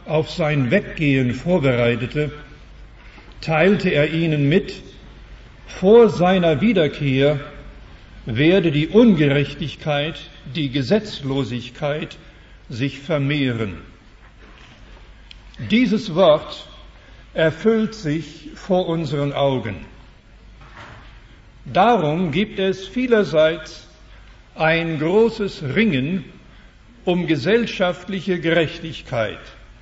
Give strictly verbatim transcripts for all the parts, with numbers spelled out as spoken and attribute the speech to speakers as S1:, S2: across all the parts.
S1: auf sein Weggehen vorbereitete, teilte er ihnen mit, vor seiner Wiederkehr werde die Ungerechtigkeit, die Gesetzlosigkeit sich vermehren. Dieses Wort erfüllt sich vor unseren Augen. Darum gibt es vielerseits ein großes Ringen um gesellschaftliche Gerechtigkeit.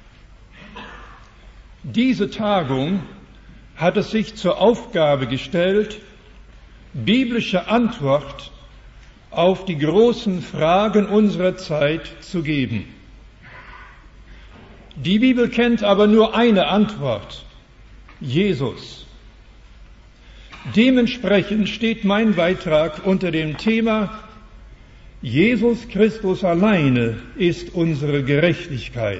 S1: Diese Tagung hat es sich zur Aufgabe gestellt, biblische Antwort auf die großen Fragen unserer Zeit zu geben. Die Bibel kennt aber nur eine Antwort: Jesus. Dementsprechend steht mein Beitrag unter dem Thema Jesus Christus alleine ist unsere Gerechtigkeit.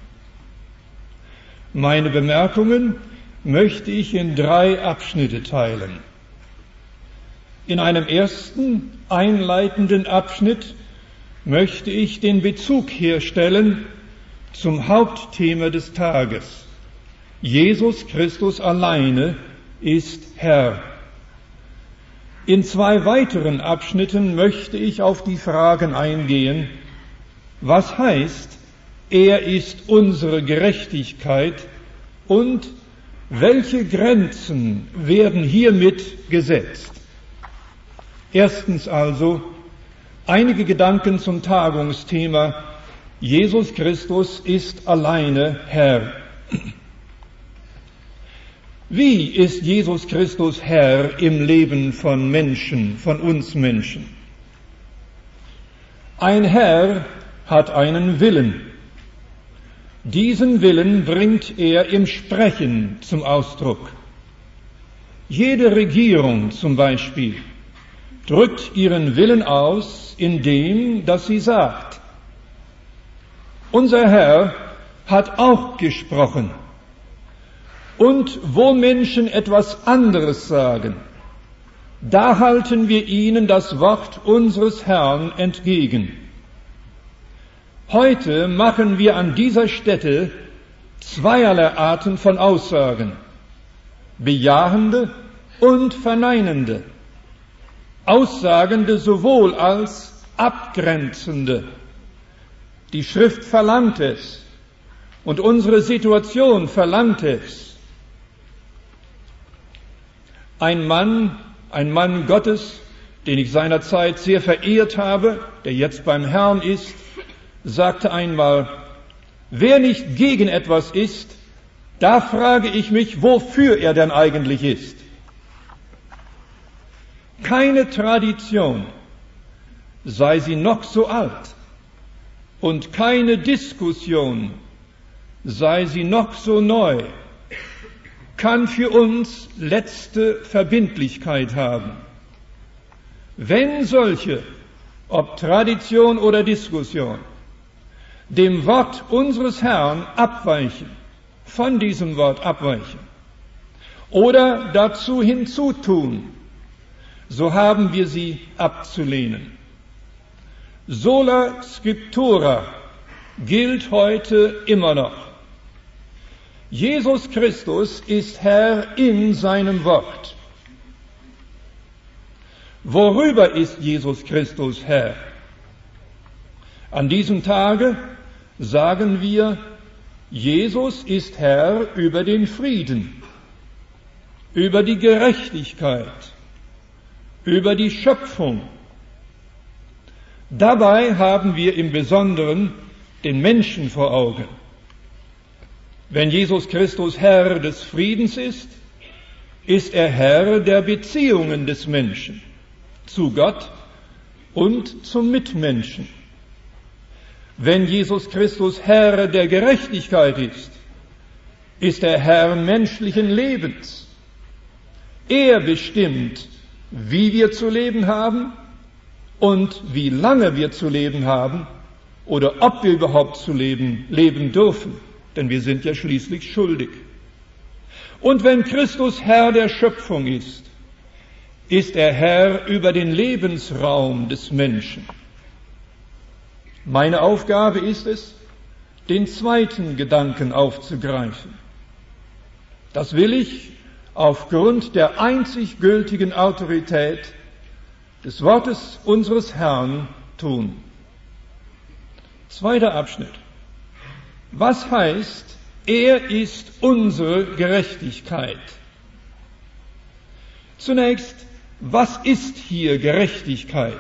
S1: Meine Bemerkungen möchte ich in drei Abschnitte teilen. In einem ersten, einleitenden Abschnitt möchte ich den Bezug herstellen zum Hauptthema des Tages. Jesus Christus alleine ist Herr. In zwei weiteren Abschnitten möchte ich auf die Fragen eingehen: Was heißt, er ist unsere Gerechtigkeit, und welche Grenzen werden hiermit gesetzt? Erstens also einige Gedanken zum Tagungsthema Jesus Christus ist alleine Herr. Wie ist Jesus Christus Herr im Leben von Menschen, von uns Menschen? Ein Herr hat einen Willen. Diesen Willen bringt er im Sprechen zum Ausdruck. Jede Regierung zum Beispiel drückt ihren Willen aus, indem dass sie sagt: Unser Herr hat auch gesprochen. Und wo Menschen etwas anderes sagen, da halten wir ihnen das Wort unseres Herrn entgegen. Heute machen wir an dieser Stätte zweierlei Arten von Aussagen: bejahende und verneinende, aussagende sowohl als abgrenzende. Die Schrift verlangt es und unsere Situation verlangt es. Ein Mann, ein Mann Gottes, den ich seinerzeit sehr verehrt habe, der jetzt beim Herrn ist, sagte einmal: Wer nicht gegen etwas ist, da frage ich mich, wofür er denn eigentlich ist. Keine Tradition, sei sie noch so alt, und keine Diskussion, sei sie noch so neu, kann für uns letzte Verbindlichkeit haben. Wenn solche, ob Tradition oder Diskussion, dem Wort unseres Herrn abweichen, von diesem Wort abweichen oder dazu hinzutun, so haben wir sie abzulehnen. Sola Scriptura gilt heute immer noch. Jesus Christus ist Herr in seinem Wort. Worüber ist Jesus Christus Herr? An diesem Tage sagen wir, Jesus ist Herr über den Frieden, über die Gerechtigkeit, über die Schöpfung. Dabei haben wir im Besonderen den Menschen vor Augen. Wenn Jesus Christus Herr des Friedens ist, ist er Herr der Beziehungen des Menschen zu Gott und zum Mitmenschen. Wenn Jesus Christus Herr der Gerechtigkeit ist, ist er Herr menschlichen Lebens. Er bestimmt, wie wir zu leben haben und wie lange wir zu leben haben oder ob wir überhaupt zu leben, leben dürfen. Denn wir sind ja schließlich schuldig. Und wenn Christus Herr der Schöpfung ist, ist er Herr über den Lebensraum des Menschen. Meine Aufgabe ist es, den zweiten Gedanken aufzugreifen. Das will ich aufgrund der einzig gültigen Autorität des Wortes unseres Herrn tun. Zweiter Abschnitt. Was heißt, er ist unsere Gerechtigkeit? Zunächst, was ist hier Gerechtigkeit?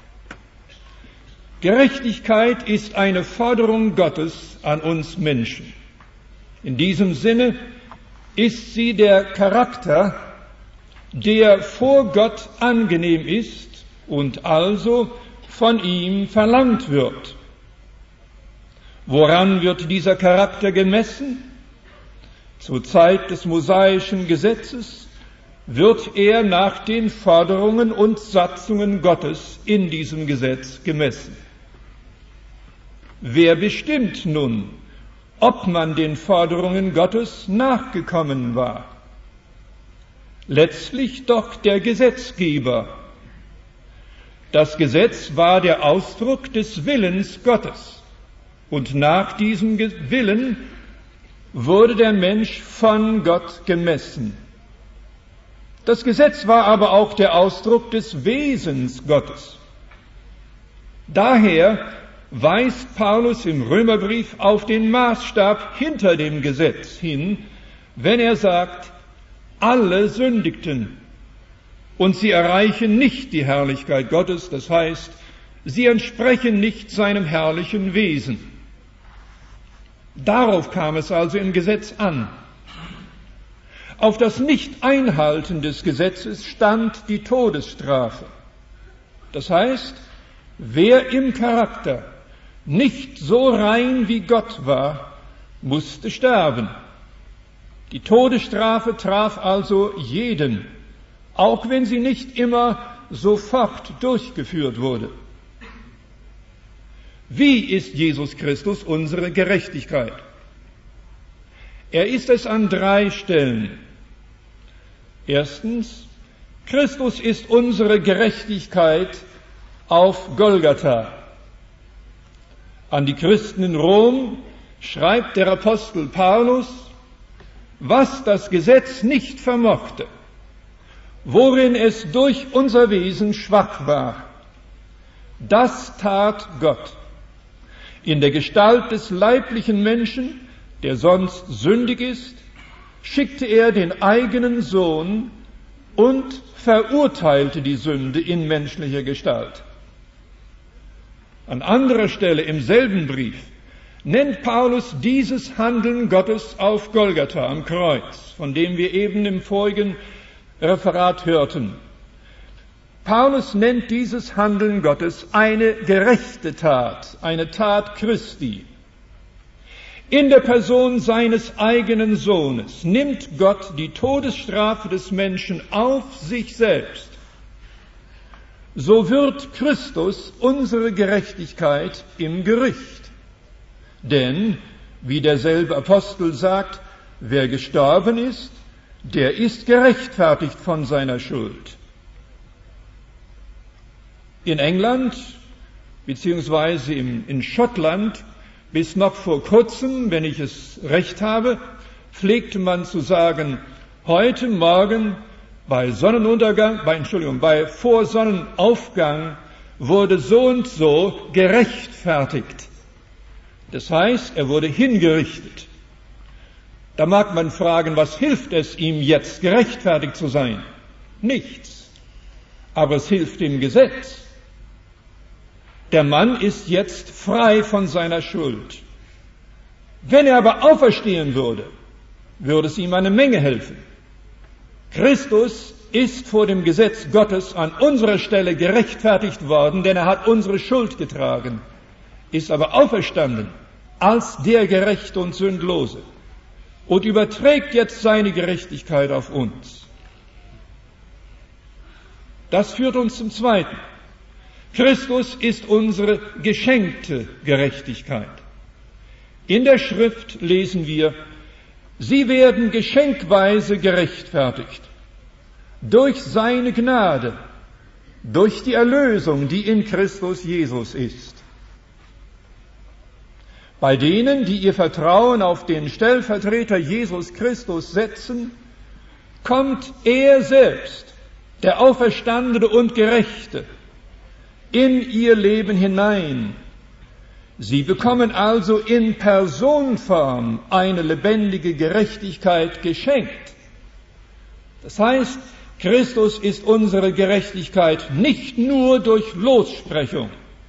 S1: Gerechtigkeit ist eine Forderung Gottes an uns Menschen. In diesem Sinne ist sie der Charakter, der vor Gott angenehm ist und also von ihm verlangt wird. Woran wird dieser Charakter gemessen? Zur Zeit des mosaischen Gesetzes wird er nach den Forderungen und Satzungen Gottes in diesem Gesetz gemessen. Wer bestimmt nun, ob man den Forderungen Gottes nachgekommen war? Letztlich doch der Gesetzgeber. Das Gesetz war der Ausdruck des Willens Gottes. Und nach diesem Willen wurde der Mensch von Gott gemessen. Das Gesetz war aber auch der Ausdruck des Wesens Gottes. Daher weist Paulus im Römerbrief auf den Maßstab hinter dem Gesetz hin, wenn er sagt, alle sündigten und sie erreichen nicht die Herrlichkeit Gottes, das heißt, sie entsprechen nicht seinem herrlichen Wesen. Darauf kam es also im Gesetz an. Auf das Nicht-Einhalten des Gesetzes stand die Todesstrafe. Das heißt, wer im Charakter nicht so rein wie Gott war, musste sterben. Die Todesstrafe traf also jeden, auch wenn sie nicht immer sofort durchgeführt wurde. Wie ist Jesus Christus unsere Gerechtigkeit? Er ist es an drei Stellen. Erstens, Christus ist unsere Gerechtigkeit auf Golgatha. An die Christen in Rom schreibt der Apostel Paulus, was das Gesetz nicht vermochte, worin es durch unser Wesen schwach war, das tat Gott. In der Gestalt des leiblichen Menschen, der sonst sündig ist, schickte er den eigenen Sohn und verurteilte die Sünde in menschlicher Gestalt. An anderer Stelle im selben Brief nennt Paulus dieses Handeln Gottes auf Golgatha am Kreuz, von dem wir eben im vorigen Referat hörten. Paulus nennt dieses Handeln Gottes eine gerechte Tat, eine Tat Christi. In der Person seines eigenen Sohnes nimmt Gott die Todesstrafe des Menschen auf sich selbst. So wird Christus unsere Gerechtigkeit im Gericht. Denn, wie derselbe Apostel sagt, wer gestorben ist, der ist gerechtfertigt von seiner Schuld. In England beziehungsweise in, in Schottland bis noch vor kurzem, wenn ich es recht habe, pflegte man zu sagen, heute Morgen bei Sonnenuntergang, bei, Entschuldigung, bei Vorsonnenaufgang wurde so und so gerechtfertigt. Das heißt, er wurde hingerichtet. Da mag man fragen, was hilft es ihm jetzt, gerechtfertigt zu sein? Nichts. Aber es hilft dem Gesetz. Der Mann ist jetzt frei von seiner Schuld. Wenn er aber auferstehen würde, würde es ihm eine Menge helfen. Christus ist vor dem Gesetz Gottes an unserer Stelle gerechtfertigt worden, denn er hat unsere Schuld getragen, ist aber auferstanden als der Gerechte und Sündlose und überträgt jetzt seine Gerechtigkeit auf uns. Das führt uns zum Zweiten. Christus ist unsere geschenkte Gerechtigkeit. In der Schrift lesen wir, sie werden geschenkweise gerechtfertigt durch seine Gnade, durch die Erlösung, die in Christus Jesus ist. Bei denen, die ihr Vertrauen auf den Stellvertreter Jesus Christus setzen, kommt er selbst, der Auferstandene und Gerechte, in ihr Leben hinein. Sie bekommen also in Personenform eine lebendige Gerechtigkeit geschenkt. Das heißt, Christus ist unsere Gerechtigkeit nicht nur durch Lossprechung,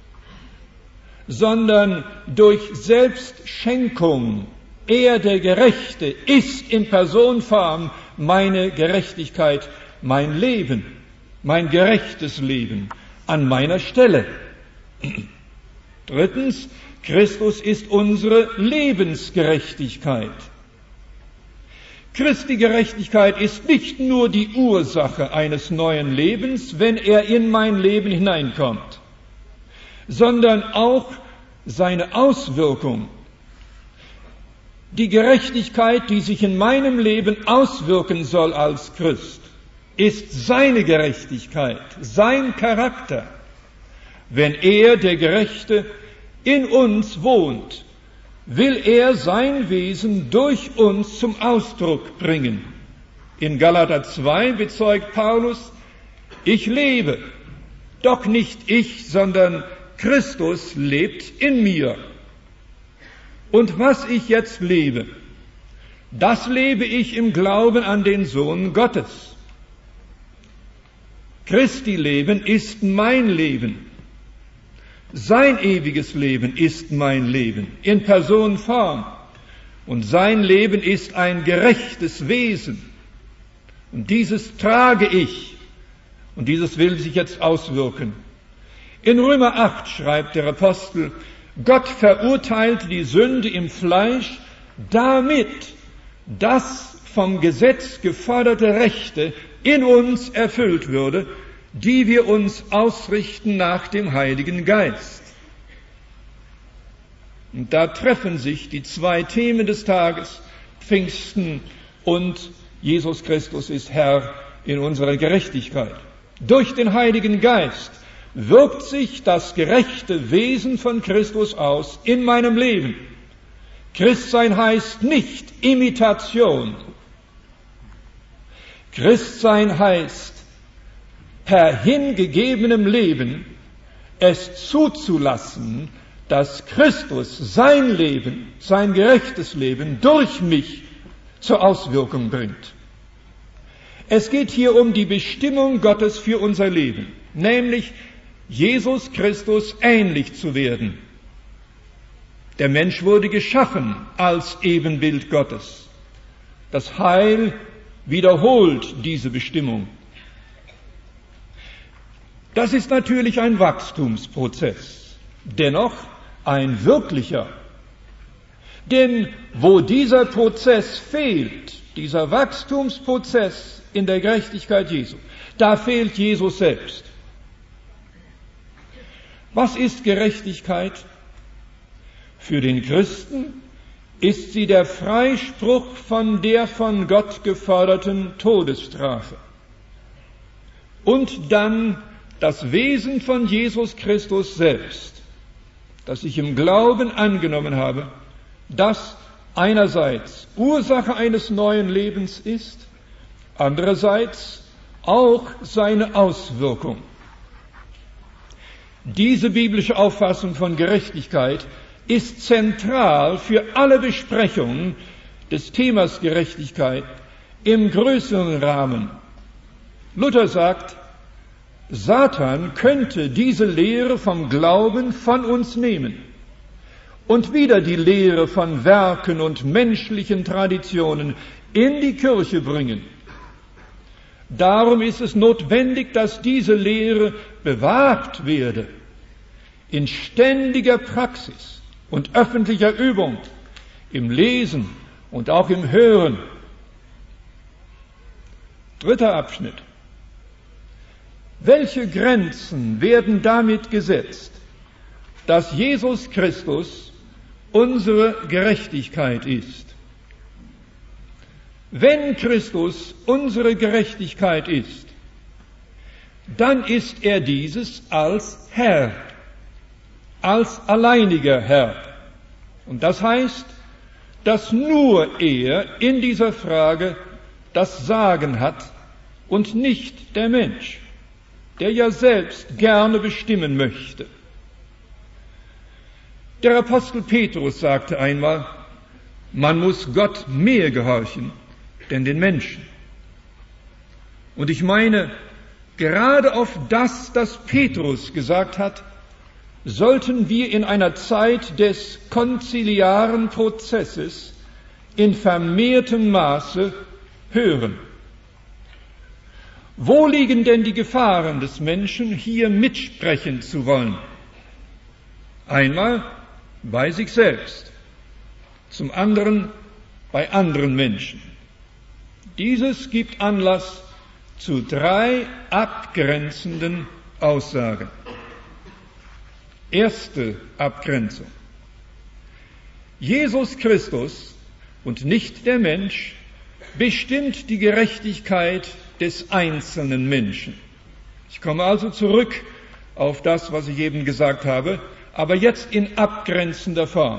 S1: sondern durch Selbstschenkung. Er, der Gerechte, ist in Personenform meine Gerechtigkeit, mein Leben, mein gerechtes Leben an meiner Stelle. Drittens, Christus ist unsere Lebensgerechtigkeit. Christi Gerechtigkeit ist nicht nur die Ursache eines neuen Lebens, wenn er in mein Leben hineinkommt, sondern auch seine Auswirkung. Die Gerechtigkeit, die sich in meinem Leben auswirken soll als Christ, ist seine Gerechtigkeit, sein Charakter. Wenn er, der Gerechte, in uns wohnt, will er sein Wesen durch uns zum Ausdruck bringen. In Galater zwei bezeugt Paulus, ich lebe, doch nicht ich, sondern Christus lebt in mir. Und was ich jetzt lebe, das lebe ich im Glauben an den Sohn Gottes. Christi Leben ist mein Leben. Sein ewiges Leben ist mein Leben in Personenform. Und sein Leben ist ein gerechtes Wesen. Und dieses trage ich. Und dieses will sich jetzt auswirken. In Römer acht schreibt der Apostel, Gott verurteilt die Sünde im Fleisch, damit das vom Gesetz geforderte Rechte in uns erfüllt würde, die wir uns ausrichten nach dem Heiligen Geist. Und da treffen sich die zwei Themen des Tages, Pfingsten und Jesus Christus ist Herr in unserer Gerechtigkeit. Durch den Heiligen Geist wirkt sich das gerechte Wesen von Christus aus in meinem Leben. Christsein heißt nicht Imitation. Christsein heißt, per hingegebenem Leben es zuzulassen, dass Christus sein Leben, sein gerechtes Leben durch mich zur Auswirkung bringt. Es geht hier um die Bestimmung Gottes für unser Leben, nämlich Jesus Christus ähnlich zu werden. Der Mensch wurde geschaffen als Ebenbild Gottes. Das Heil wiederholt diese Bestimmung. Das ist natürlich ein Wachstumsprozess, dennoch ein wirklicher. Denn wo dieser Prozess fehlt, dieser Wachstumsprozess in der Gerechtigkeit Jesu, da fehlt Jesus selbst. Was ist Gerechtigkeit? Für den Christen ist sie der Freispruch von der von Gott geforderten Todesstrafe. Und dann das Wesen von Jesus Christus selbst, das ich im Glauben angenommen habe, das einerseits Ursache eines neuen Lebens ist, andererseits auch seine Auswirkung. Diese biblische Auffassung von Gerechtigkeit ist zentral für alle Besprechungen des Themas Gerechtigkeit im größeren Rahmen. Luther sagt, Satan könnte diese Lehre vom Glauben von uns nehmen und wieder die Lehre von Werken und menschlichen Traditionen in die Kirche bringen. Darum ist es notwendig, dass diese Lehre bewahrt werde, in ständiger Praxis und öffentlicher Übung, im Lesen und auch im Hören. Dritter Abschnitt. Welche Grenzen werden damit gesetzt, dass Jesus Christus unsere Gerechtigkeit ist? Wenn Christus unsere Gerechtigkeit ist, dann ist er dieses als Herr, als alleiniger Herr. Und das heißt, dass nur er in dieser Frage das Sagen hat und nicht der Mensch, der ja selbst gerne bestimmen möchte. Der Apostel Petrus sagte einmal, man muss Gott mehr gehorchen, denn den Menschen. Und ich meine, gerade auf das, das Petrus gesagt hat, sollten wir in einer Zeit des konziliaren Prozesses in vermehrtem Maße hören. Wo liegen denn die Gefahren des Menschen, hier mitsprechen zu wollen? Einmal bei sich selbst, zum anderen bei anderen Menschen. Dieses gibt Anlass zu drei abgrenzenden Aussagen. Erste Abgrenzung. Jesus Christus und nicht der Mensch bestimmt die Gerechtigkeit des einzelnen Menschen. Ich komme also zurück auf das, was ich eben gesagt habe, aber jetzt in abgrenzender Form.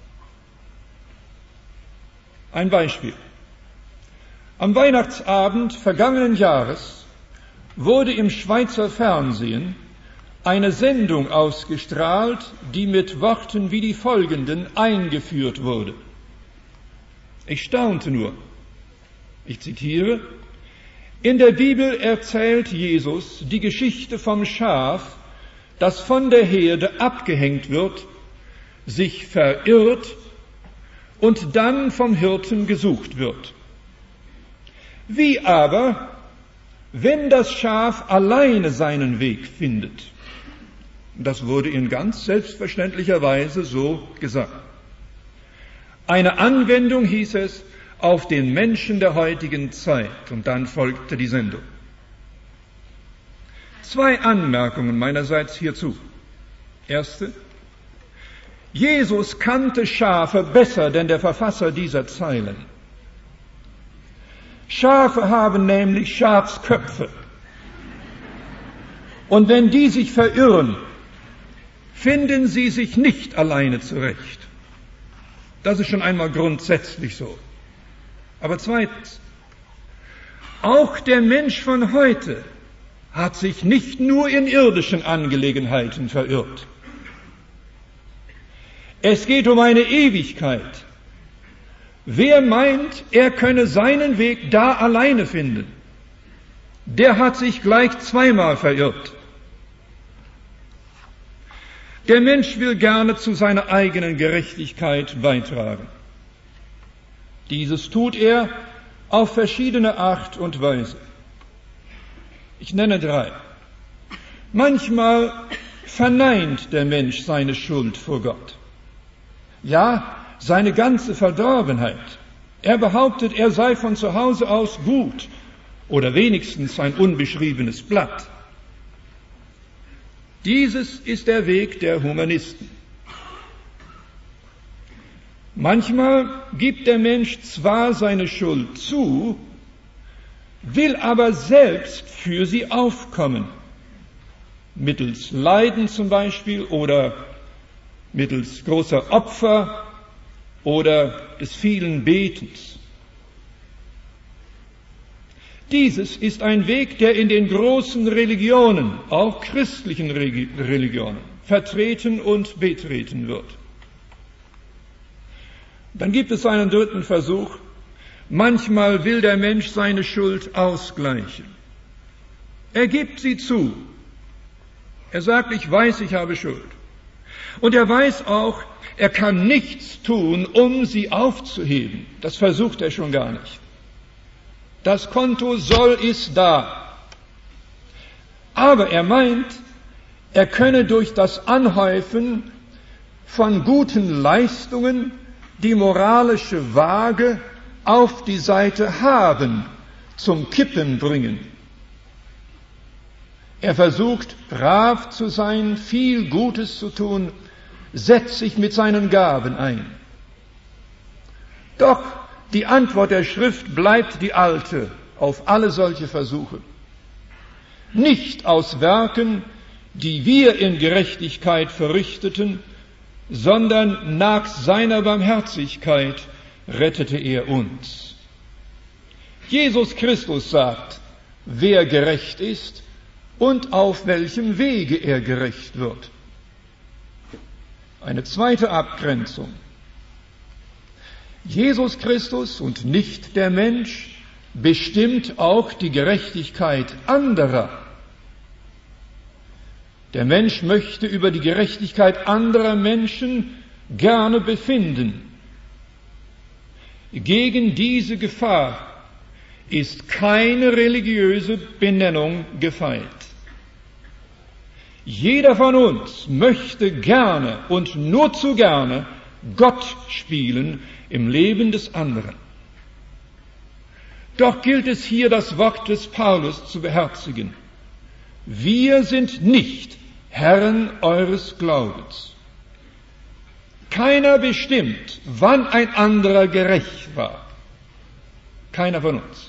S1: Ein Beispiel. Am Weihnachtsabend vergangenen Jahres wurde im Schweizer Fernsehen eine Sendung ausgestrahlt, die mit Worten wie die folgenden eingeführt wurde. Ich staunte nur. Ich zitiere: In der Bibel erzählt Jesus die Geschichte vom Schaf, das von der Herde abgehängt wird, sich verirrt und dann vom Hirten gesucht wird. Wie aber, wenn das Schaf alleine seinen Weg findet? Das wurde in ganz selbstverständlicher Weise so gesagt. Eine Anwendung, hieß es, auf den Menschen der heutigen Zeit. Und dann folgte die Sendung. Zwei Anmerkungen meinerseits hierzu. Erste: Jesus kannte Schafe besser denn der Verfasser dieser Zeilen. Schafe haben nämlich Schafsköpfe. Und wenn die sich verirren, finden sie sich nicht alleine zurecht. Das ist schon einmal grundsätzlich so. Aber zweitens, auch der Mensch von heute hat sich nicht nur in irdischen Angelegenheiten verirrt. Es geht um eine Ewigkeit. Wer meint, er könne seinen Weg da alleine finden, der hat sich gleich zweimal verirrt. Der Mensch will gerne zu seiner eigenen Gerechtigkeit beitragen. Dieses tut er auf verschiedene Art und Weise. Ich nenne drei. Manchmal verneint der Mensch seine Schuld vor Gott. Ja, seine ganze Verdorbenheit. Er behauptet, er sei von zu Hause aus gut oder wenigstens ein unbeschriebenes Blatt. Dieses ist der Weg der Humanisten. Manchmal gibt der Mensch zwar seine Schuld zu, will aber selbst für sie aufkommen. Mittels Leiden zum Beispiel oder mittels großer Opfer oder des vielen Betens. Dieses ist ein Weg, der in den großen Religionen, auch christlichen Religionen, vertreten und betreten wird. Dann gibt es einen dritten Versuch. Manchmal will der Mensch seine Schuld ausgleichen. Er gibt sie zu. Er sagt, ich weiß, ich habe Schuld. Und er weiß auch, er kann nichts tun, um sie aufzuheben. Das versucht er schon gar nicht. Das Konto soll ist da. Aber er meint, er könne durch das Anhäufen von guten Leistungen die moralische Waage auf die Seite haben, zum Kippen bringen. Er versucht, brav zu sein, viel Gutes zu tun, setzt sich mit seinen Gaben ein. Doch die Antwort der Schrift bleibt die alte auf alle solche Versuche. Nicht aus Werken, die wir in Gerechtigkeit verrichteten, sondern nach seiner Barmherzigkeit rettete er uns. Jesus Christus sagt, wer gerecht ist und auf welchem Wege er gerecht wird. Eine zweite Abgrenzung. Jesus Christus und nicht der Mensch bestimmt auch die Gerechtigkeit anderer. Der Mensch möchte über die Gerechtigkeit anderer Menschen gerne befinden. Gegen diese Gefahr ist keine religiöse Benennung gefeit. Jeder von uns möchte gerne und nur zu gerne Gott spielen im Leben des anderen. Doch gilt es hier, das Wort des Paulus zu beherzigen. Wir sind nicht Herren eures Glaubens. Keiner bestimmt, wann ein anderer gerecht war. Keiner von uns.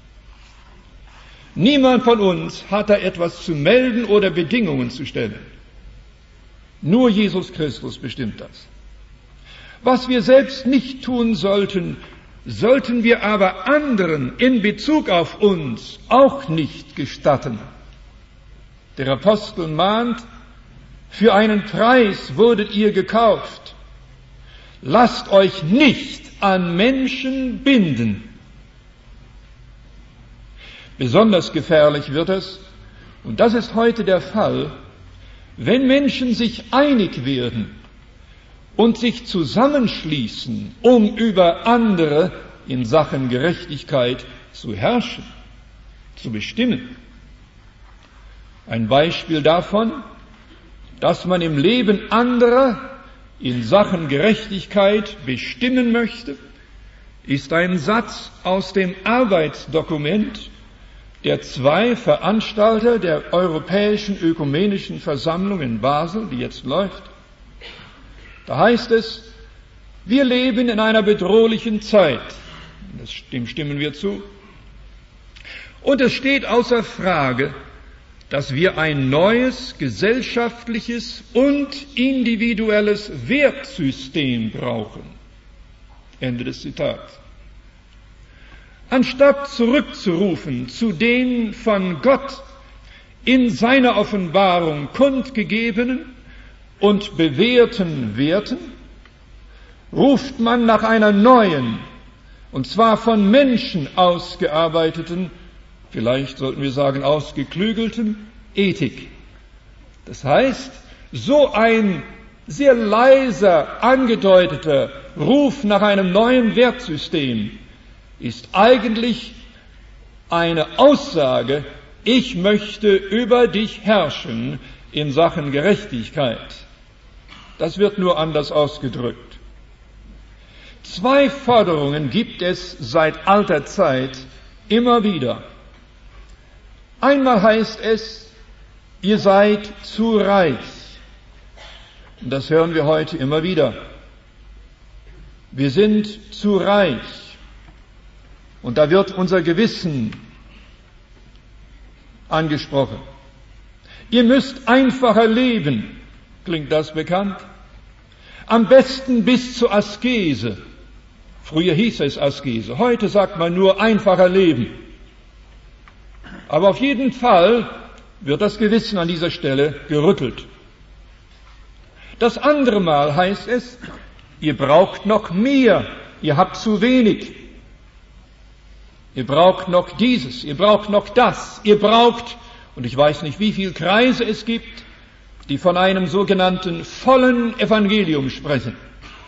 S1: Niemand von uns hat da etwas zu melden oder Bedingungen zu stellen. Nur Jesus Christus bestimmt das. Was wir selbst nicht tun sollten, sollten wir aber anderen in Bezug auf uns auch nicht gestatten. Der Apostel mahnt, für einen Preis wurdet ihr gekauft. Lasst euch nicht an Menschen binden. Besonders gefährlich wird es, und das ist heute der Fall, wenn Menschen sich einig werden und sich zusammenschließen, um über andere in Sachen Gerechtigkeit zu herrschen, zu bestimmen. Ein Beispiel davon, dass man im Leben anderer in Sachen Gerechtigkeit bestimmen möchte, ist ein Satz aus dem Arbeitsdokument der zwei Veranstalter der Europäischen Ökumenischen Versammlung in Basel, die jetzt läuft. Da heißt es, wir leben in einer bedrohlichen Zeit. Dem stimmen wir zu. Und es steht außer Frage, dass wir ein neues gesellschaftliches und individuelles Wertsystem brauchen. Ende des Zitats. Anstatt zurückzurufen zu den von Gott in seiner Offenbarung kundgegebenen und bewährten Werten, ruft man nach einer neuen, und zwar von Menschen ausgearbeiteten, vielleicht sollten wir sagen ausgeklügelten, Ethik. Das heißt, so ein sehr leiser angedeuteter Ruf nach einem neuen Wertsystem ist eigentlich eine Aussage, ich möchte über dich herrschen in Sachen Gerechtigkeit. Das wird nur anders ausgedrückt. Zwei Forderungen gibt es seit alter Zeit immer wieder. Einmal heißt es, ihr seid zu reich. Und das hören wir heute immer wieder. Wir sind zu reich. Und da wird unser Gewissen angesprochen. Ihr müsst einfacher leben. Klingt das bekannt? Am besten bis zur Askese. Früher hieß es Askese. Heute sagt man nur einfacher leben. Aber auf jeden Fall wird das Gewissen an dieser Stelle gerüttelt. Das andere Mal heißt es, ihr braucht noch mehr. Ihr habt zu wenig. Ihr braucht noch dieses, ihr braucht noch das, ihr braucht, und ich weiß nicht, wie viele Kreise es gibt, die von einem sogenannten vollen Evangelium sprechen.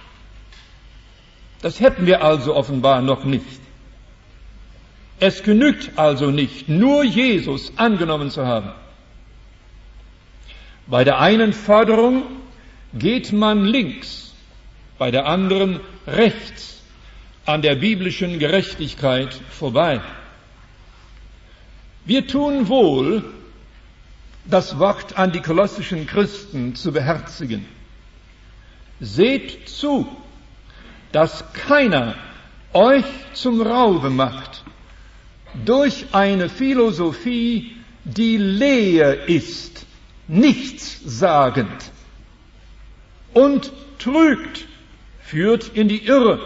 S1: Das hätten wir also offenbar noch nicht. Es genügt also nicht, nur Jesus angenommen zu haben. Bei der einen Forderung geht man links, bei der anderen rechts an der biblischen Gerechtigkeit vorbei. Wir tun wohl, das Wort an die kolossischen Christen zu beherzigen. Seht zu, dass keiner euch zum Raube macht durch eine Philosophie, die leer ist, nichtssagend und trügt, führt in die Irre.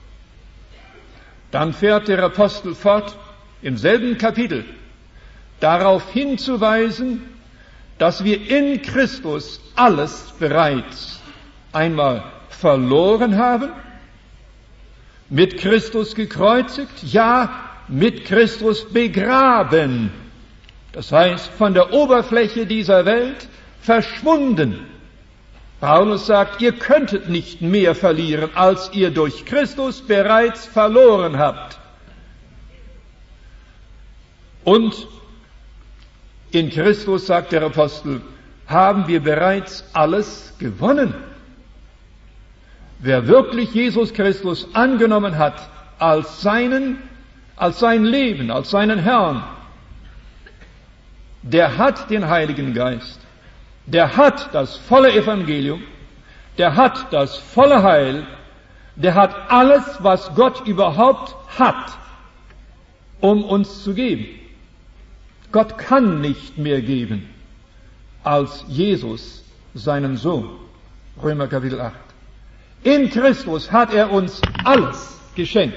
S1: Dann fährt der Apostel fort, im selben Kapitel, darauf hinzuweisen, dass wir in Christus alles bereits einmal verloren haben, mit Christus gekreuzigt, ja, mit Christus begraben. Das heißt, von der Oberfläche dieser Welt verschwunden. Paulus sagt, ihr könntet nicht mehr verlieren, als ihr durch Christus bereits verloren habt. Und in Christus, sagt der Apostel, haben wir bereits alles gewonnen. Wer wirklich Jesus Christus angenommen hat als seinen, als sein Leben, als seinen Herrn, der hat den Heiligen Geist, der hat das volle Evangelium, der hat das volle Heil, der hat alles, was Gott überhaupt hat, um uns zu geben. Gott kann nicht mehr geben als Jesus, seinen Sohn. Römer Kapitel acht. In Christus hat er uns alles geschenkt.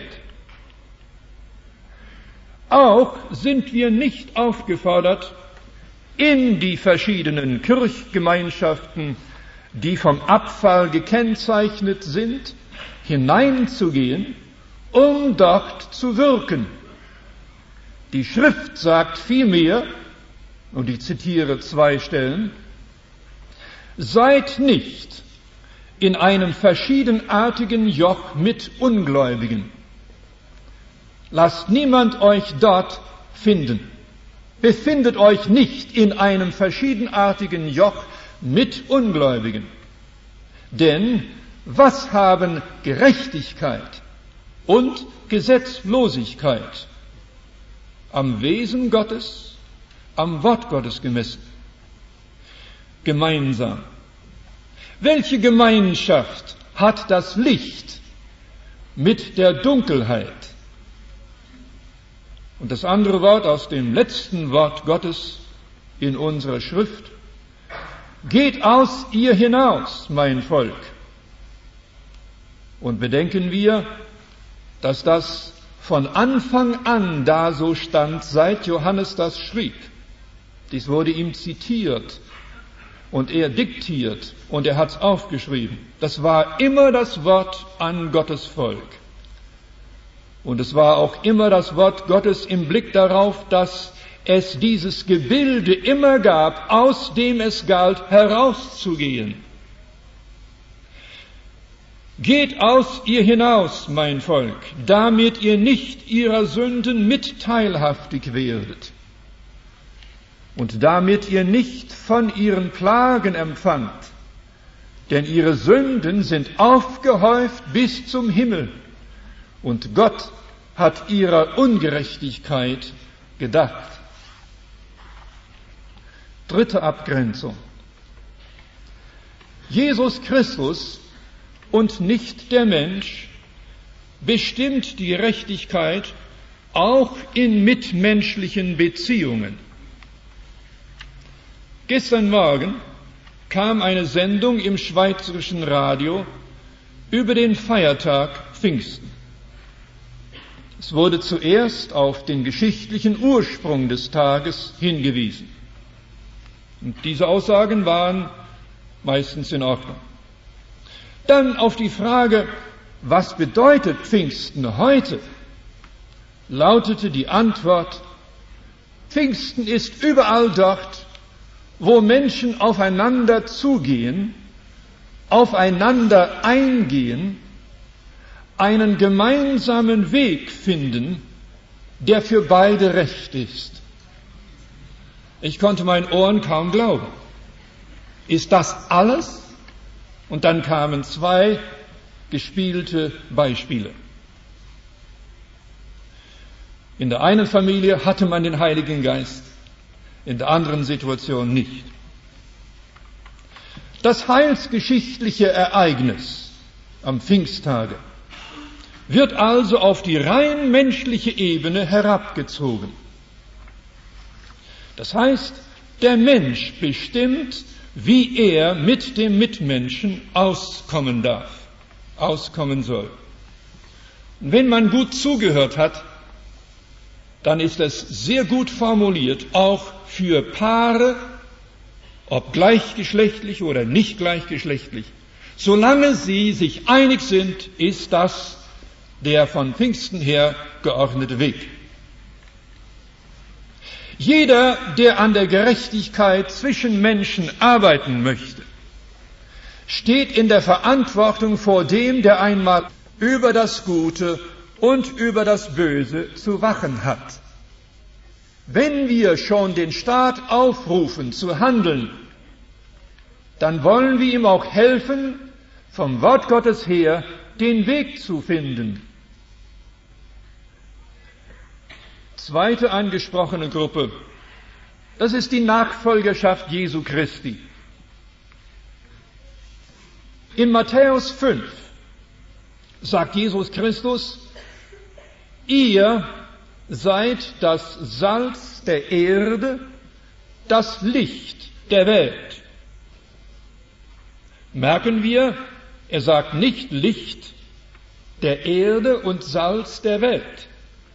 S1: Auch sind wir nicht aufgefordert, in die verschiedenen Kirchgemeinschaften, die vom Abfall gekennzeichnet sind, hineinzugehen, um dort zu wirken. Die Schrift sagt vielmehr, und ich zitiere zwei Stellen, seid nicht in einem verschiedenartigen Joch mit Ungläubigen. Lasst niemand euch dort finden. Befindet euch nicht in einem verschiedenartigen Joch mit Ungläubigen. Denn was haben Gerechtigkeit und Gesetzlosigkeit am Wesen Gottes, am Wort Gottes gemessen? Gemeinsam. Welche Gemeinschaft hat das Licht mit der Dunkelheit? Und das andere Wort aus dem letzten Wort Gottes in unserer Schrift: Geht aus ihr hinaus, mein Volk. Und bedenken wir, dass das von Anfang an da so stand, seit Johannes das schrieb. Dies wurde ihm zitiert und er diktiert und er hat es aufgeschrieben. Das war immer das Wort an Gottes Volk. Und es war auch immer das Wort Gottes im Blick darauf, dass es dieses Gebilde immer gab, aus dem es galt, herauszugehen. Geht aus ihr hinaus, mein Volk, damit ihr nicht ihrer Sünden mitteilhaftig werdet und damit ihr nicht von ihren Plagen empfangt, denn ihre Sünden sind aufgehäuft bis zum Himmel und Gott hat ihrer Ungerechtigkeit gedacht. Dritte Abgrenzung. Jesus Christus und nicht der Mensch bestimmt die Gerechtigkeit auch in mitmenschlichen Beziehungen. Gestern Morgen kam eine Sendung im schweizerischen Radio über den Feiertag Pfingsten. Es wurde zuerst auf den geschichtlichen Ursprung des Tages hingewiesen. Und diese Aussagen waren meistens in Ordnung. Dann auf die Frage, was bedeutet Pfingsten heute, lautete die Antwort: Pfingsten ist überall dort, wo Menschen aufeinander zugehen, aufeinander eingehen, einen gemeinsamen Weg finden, der für beide recht ist. Ich konnte meinen Ohren kaum glauben. Ist das alles? Und dann kamen zwei gespielte Beispiele. In der einen Familie hatte man den Heiligen Geist, in der anderen Situation nicht. Das heilsgeschichtliche Ereignis am Pfingsttage wird also auf die rein menschliche Ebene herabgezogen. Das heißt, der Mensch bestimmt, wie er mit dem Mitmenschen auskommen darf, auskommen soll. Und wenn man gut zugehört hat, dann ist es sehr gut formuliert, auch für Paare, ob gleichgeschlechtlich oder nicht gleichgeschlechtlich. Solange sie sich einig sind, ist das der von Pfingsten her geordnete Weg. Jeder, der an der Gerechtigkeit zwischen Menschen arbeiten möchte, steht in der Verantwortung vor dem, der einmal über das Gute und über das Böse zu wachen hat. Wenn wir schon den Staat aufrufen zu handeln, dann wollen wir ihm auch helfen, vom Wort Gottes her den Weg zu finden. Zweite angesprochene Gruppe, das ist die Nachfolgerschaft Jesu Christi. In Matthäus fünf sagt Jesus Christus, ihr seid das Salz der Erde, das Licht der Welt. Merken wir, er sagt nicht Licht der Erde und Salz der Welt.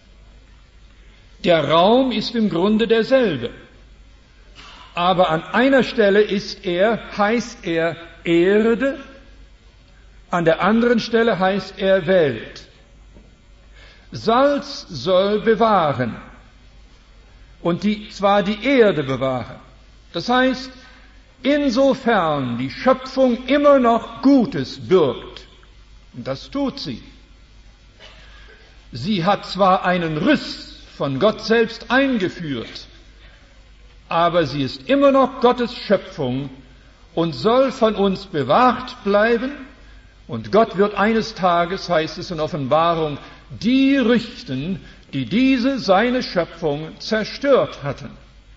S1: Der Raum ist im Grunde derselbe. Aber an einer Stelle ist er, heißt er Erde, an der anderen Stelle heißt er Welt. Salz soll bewahren, und die, zwar die Erde bewahren. Das heißt, insofern die Schöpfung immer noch Gutes birgt, und das tut sie. Sie hat zwar einen Riss von Gott selbst eingeführt, aber sie ist immer noch Gottes Schöpfung und soll von uns bewahrt bleiben, und Gott wird eines Tages, heißt es in Offenbarung, die richten, die diese seine Schöpfung zerstört hatten.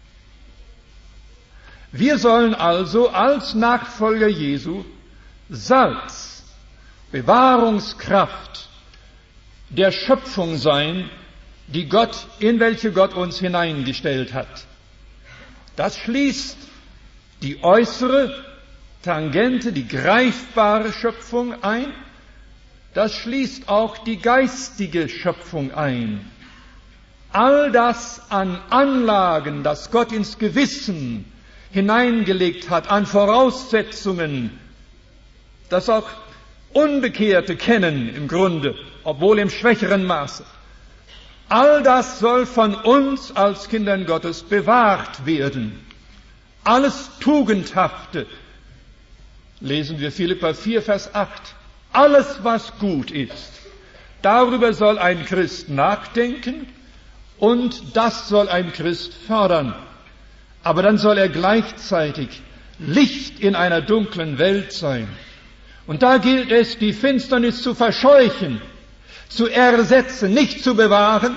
S1: Wir sollen also als Nachfolger Jesu Salz, Bewahrungskraft der Schöpfung sein, die Gott, in welche Gott uns hineingestellt hat. Das schließt die äußere, tangente, die greifbare Schöpfung ein. Das schließt auch die geistige Schöpfung ein. All das an Anlagen, das Gott ins Gewissen hineingelegt hat, an Voraussetzungen, das auch Unbekehrte kennen im Grunde, obwohl im schwächeren Maße. All das soll von uns als Kindern Gottes bewahrt werden. Alles Tugendhafte, lesen wir Philipper vier, Vers acht. Alles, was gut ist, darüber soll ein Christ nachdenken und das soll ein Christ fördern. Aber dann soll er gleichzeitig Licht in einer dunklen Welt sein. Und da gilt es, die Finsternis zu verscheuchen, zu ersetzen, nicht zu bewahren.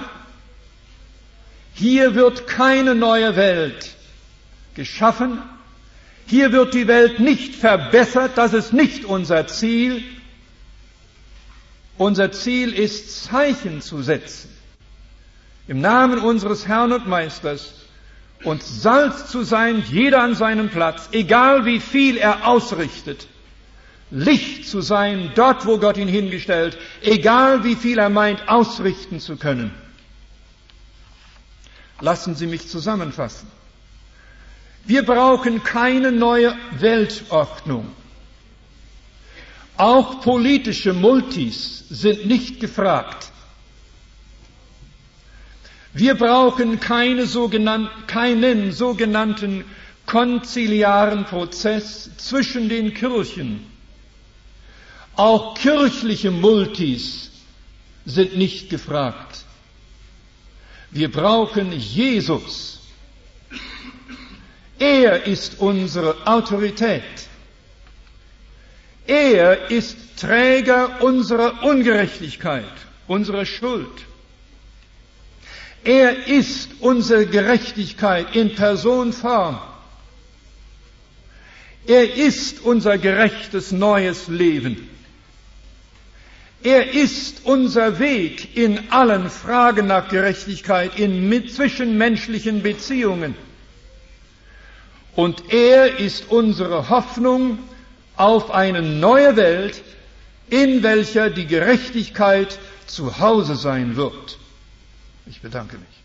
S1: Hier wird keine neue Welt geschaffen. Hier wird die Welt nicht verbessert. Das ist nicht unser Ziel. Unser Ziel ist, Zeichen zu setzen. Im Namen unseres Herrn und Meisters und Salz zu sein, jeder an seinem Platz, egal wie viel er ausrichtet. Licht zu sein, dort wo Gott ihn hingestellt, egal wie viel er meint, ausrichten zu können. Lassen Sie mich zusammenfassen. Wir brauchen keine neue Weltordnung. Auch politische Multis sind nicht gefragt. Wir brauchen keine sogenannten, keinen sogenannten konziliaren Prozess zwischen den Kirchen. Auch kirchliche Multis sind nicht gefragt. Wir brauchen Jesus. Er ist unsere Autorität. Er ist Träger unserer Ungerechtigkeit, unserer Schuld. Er ist unsere Gerechtigkeit in Personenform. Er ist unser gerechtes neues Leben. Er ist unser Weg in allen Fragen nach Gerechtigkeit, in zwischenmenschlichen Beziehungen. Und er ist unsere Hoffnung auf eine neue Welt, in welcher die Gerechtigkeit zu Hause sein wird. Ich bedanke mich.